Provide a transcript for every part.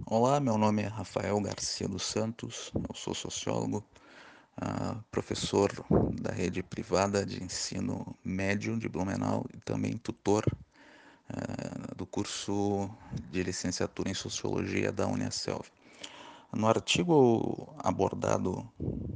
Olá, meu nome é Rafael Garcia dos Santos, eu sou sociólogo, professor da rede privada de ensino médio de Blumenau e também tutor do curso de licenciatura em Sociologia da Uniaselv. No artigo abordado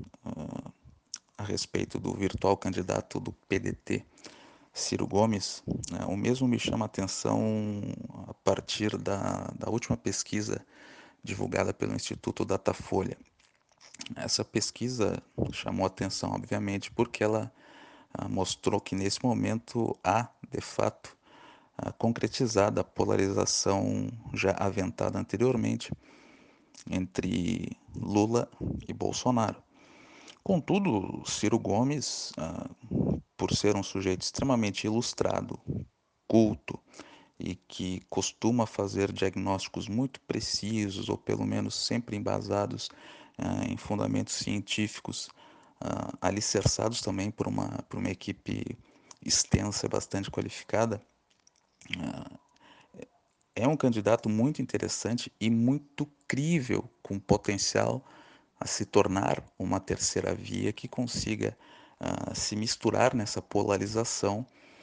a respeito do virtual candidato do PDT, Ciro Gomes, o mesmo me chama a atenção a partir da última pesquisa divulgada pelo Instituto Datafolha. Essa pesquisa chamou atenção, obviamente, porque ela mostrou que nesse momento há, de fato, concretizada a polarização já aventada anteriormente entre Lula e Bolsonaro. Contudo, Ciro Gomes, por ser um sujeito extremamente ilustrado, culto e que costuma fazer diagnósticos muito precisos, ou pelo menos sempre embasados em fundamentos científicos, alicerçados também por uma equipe extensa e bastante qualificada, é um candidato muito interessante e muito crível, com potencial a se tornar uma terceira via que consiga se misturar nessa polarização,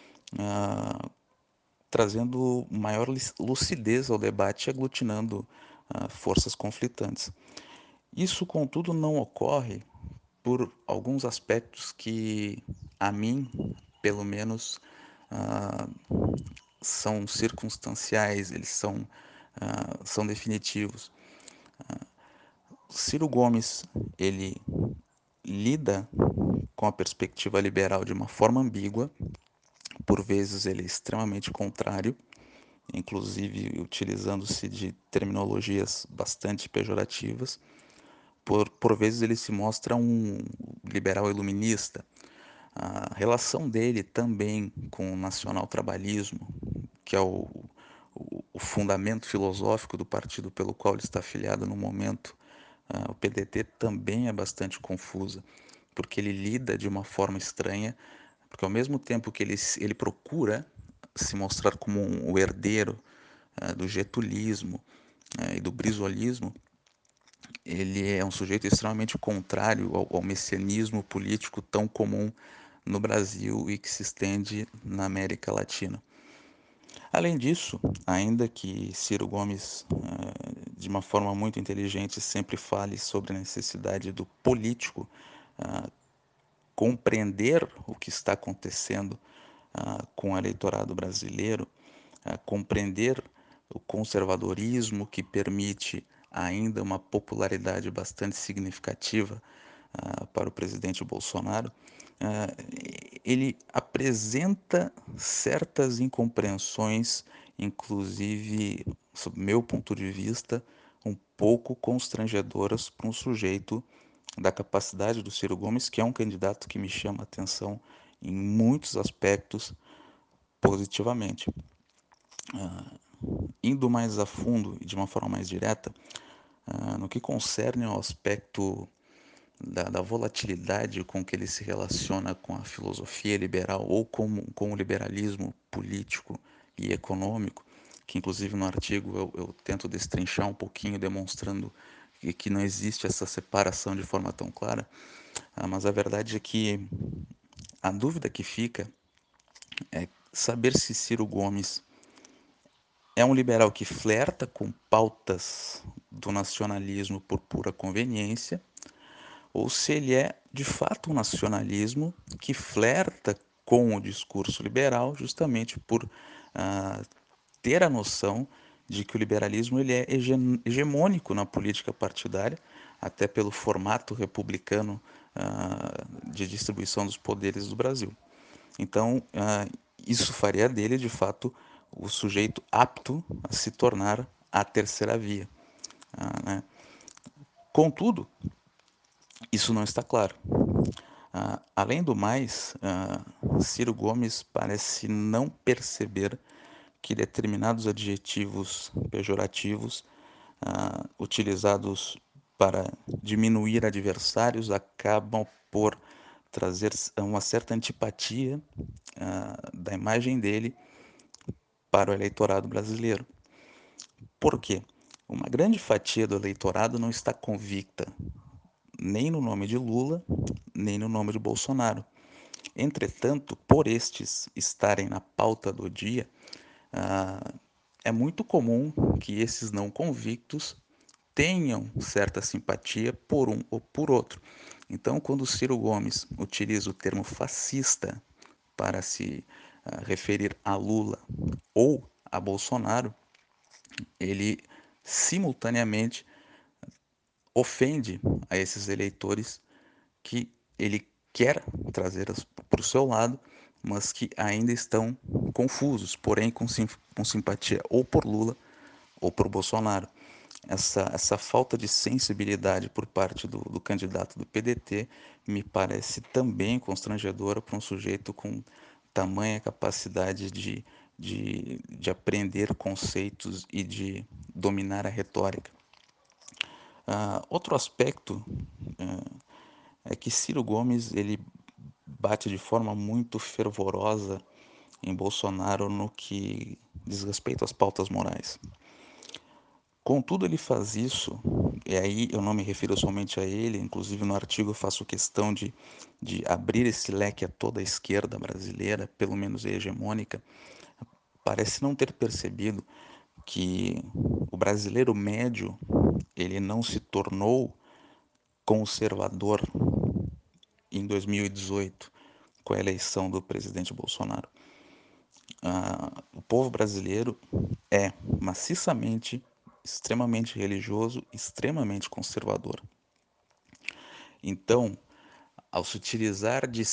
trazendo maior lucidez ao debate e aglutinando forças conflitantes. Isso, contudo, não ocorre por alguns aspectos que, a mim, pelo menos, ah, são circunstanciais, eles são definitivos. Ciro Gomes, ele lida com a perspectiva liberal de uma forma ambígua, por vezes ele é extremamente contrário, inclusive utilizando-se de terminologias bastante pejorativas. Por vezes ele se mostra um liberal iluminista. A relação dele também com o nacional-trabalhismo, que é o fundamento filosófico do partido pelo qual ele está afiliado no momento, o PDT, também é bastante confusa, porque ele lida de uma forma estranha, porque ao mesmo tempo que ele procura se mostrar como o herdeiro do getulismo e do brizolismo, ele é um sujeito extremamente contrário ao messianismo político tão comum no Brasil e que se estende na América Latina. Além disso, ainda que Ciro Gomes, de uma forma muito inteligente, sempre fale sobre a necessidade do político compreender o que está acontecendo com o eleitorado brasileiro, compreender o conservadorismo que permite ainda uma popularidade bastante significativa para o presidente Bolsonaro, ah, ele apresenta certas incompreensões, inclusive, sob meu ponto de vista, um pouco constrangedoras para um sujeito da capacidade do Ciro Gomes, que é um candidato que me chama a atenção em muitos aspectos positivamente. Indo mais a fundo e de uma forma mais direta, no que concerne ao aspecto da volatilidade com que ele se relaciona com a filosofia liberal ou com o liberalismo político e econômico, que inclusive no artigo eu tento destrinchar um pouquinho, demonstrando que não existe essa separação de forma tão clara, mas a verdade é que a dúvida que fica é saber se Ciro Gomes é um liberal que flerta com pautas do nacionalismo por pura conveniência, ou se ele é de fato um nacionalismo que flerta com o discurso liberal justamente por ah, ter a noção de que o liberalismo ele é hegemônico na política partidária, até pelo formato republicano de distribuição dos poderes do Brasil. Então, isso faria dele, de fato, o sujeito apto a se tornar a terceira via. Né? Contudo, isso não está claro. Além do mais, Ciro Gomes parece não perceber que determinados adjetivos pejorativos utilizados para diminuir adversários acabam por trazer uma certa antipatia da imagem dele para o eleitorado brasileiro. Por quê? Uma grande fatia do eleitorado não está convicta nem no nome de Lula, nem no nome de Bolsonaro. Entretanto, por estes estarem na pauta do dia, ah, é muito comum que esses não convictos tenham certa simpatia por um ou por outro. Então, quando Ciro Gomes utiliza o termo fascista para se referir a Lula ou a Bolsonaro, ele simultaneamente ofende a esses eleitores que ele quer trazer para o seu lado, mas que ainda estão confusos, porém com simpatia ou por Lula ou por Bolsonaro. Essa falta de sensibilidade por parte do candidato do PDT me parece também constrangedora para um sujeito com tamanha capacidade de aprender conceitos e de dominar a retórica. Outro aspecto é que Ciro Gomes ele bate de forma muito fervorosa em Bolsonaro no que diz respeito às pautas morais. Contudo, ele faz isso, e aí eu não me refiro somente a ele, inclusive no artigo eu faço questão de abrir esse leque a toda a esquerda brasileira, pelo menos a hegemônica, parece não ter percebido que o brasileiro médio ele não se tornou conservador em 2018 com a eleição do presidente Bolsonaro. O povo brasileiro é maciçamente, extremamente religioso, extremamente conservador. Então, ao se utilizar de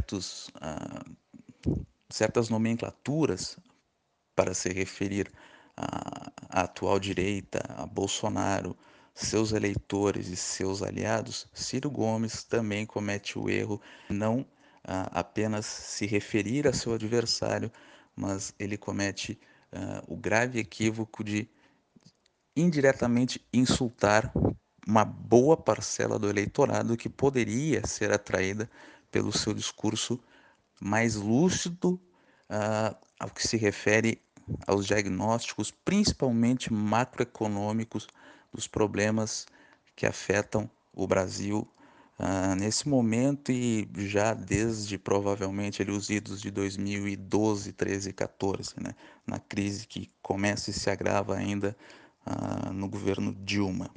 certas nomenclaturas para se referir à atual direita, a Bolsonaro, seus eleitores e seus aliados, Ciro Gomes também comete o erro de não apenas se referir a seu adversário, mas ele comete o grave equívoco de indiretamente insultar uma boa parcela do eleitorado que poderia ser atraída pelo seu discurso mais lúcido ao que se refere aos diagnósticos, principalmente macroeconômicos, dos problemas que afetam o Brasil nesse momento e já desde provavelmente ali, os idos de 2012, 13 e 14, né, na crise que começa e se agrava ainda no governo Dilma.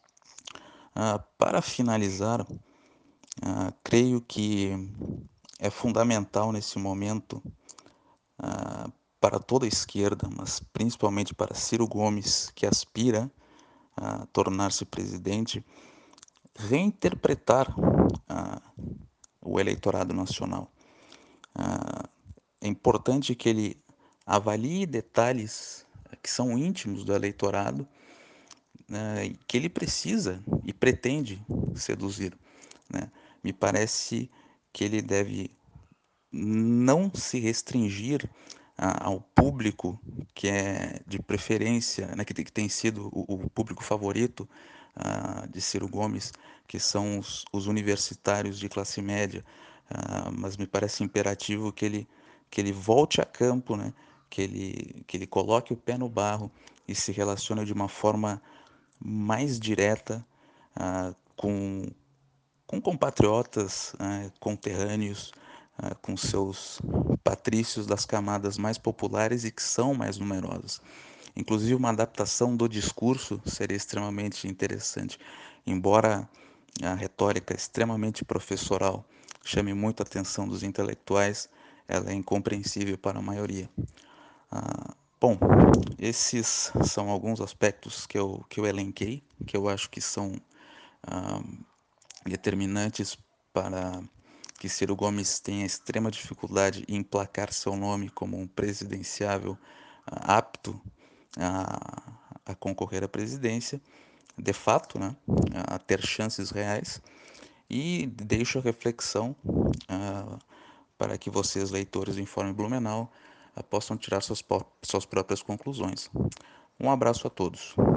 Para finalizar, creio que é fundamental nesse momento para toda a esquerda, mas principalmente para Ciro Gomes, que aspira a tornar-se presidente, reinterpretar o eleitorado nacional. É importante que ele avalie detalhes que são íntimos do eleitorado, que ele precisa e pretende seduzir, né? Me parece que ele deve não se restringir ao público que é de preferência, né, que tem sido o público favorito de Ciro Gomes, que são os universitários de classe média, mas me parece imperativo que ele volte a campo, né, que ele coloque o pé no barro e se relacione de uma forma mais direta com compatriotas, conterrâneos, com seus patrícios das camadas mais populares e que são mais numerosas. Inclusive, uma adaptação do discurso seria extremamente interessante. Embora a retórica extremamente professoral chame muito a atenção dos intelectuais, ela é incompreensível para a maioria. Bom, esses são alguns aspectos que eu elenquei, que eu acho que são determinantes para que Ciro Gomes tenha extrema dificuldade em emplacar seu nome como um presidenciável apto a concorrer à presidência, de fato, né, a ter chances reais, e deixo a reflexão para que vocês, leitores do Informe Blumenau, possam tirar suas próprias conclusões. Um abraço a todos.